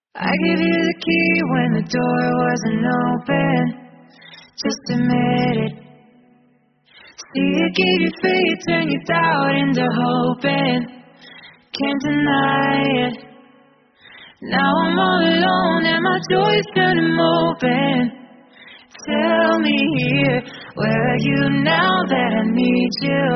I gave you the key when the door wasn't open. Just admit it. See, I gave you faith, turned your doubt into hope, and can't deny it. Now I'm all alone and my joys turn them open. Tell me here, where are you now that I need you?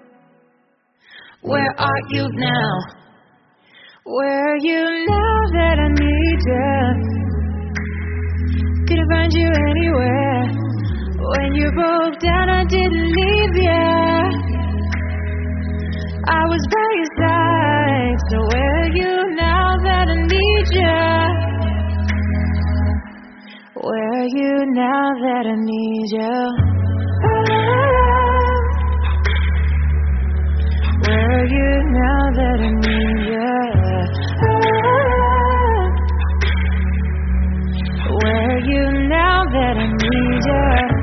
Where are you now? Where are you now that I need you? Couldn't find you anywhere. When you broke down, I didn't leave you. I was by your side. So where are you now that I need you? Where are you now that I need you? Where are you now that I need you? Where are you now that I need you?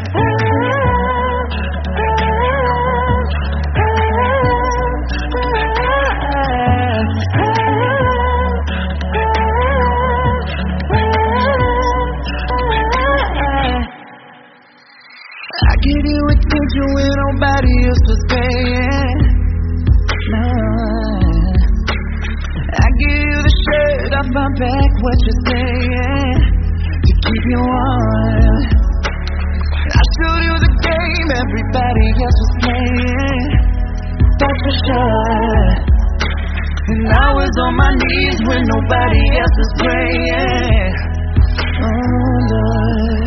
I give you attention when nobody else was paying. No. I give you the shirt off my back, what you're saying, to keep you on. I showed you the game everybody else was playing, that's for sure. And I was on my knees when nobody else was praying. Oh Lord.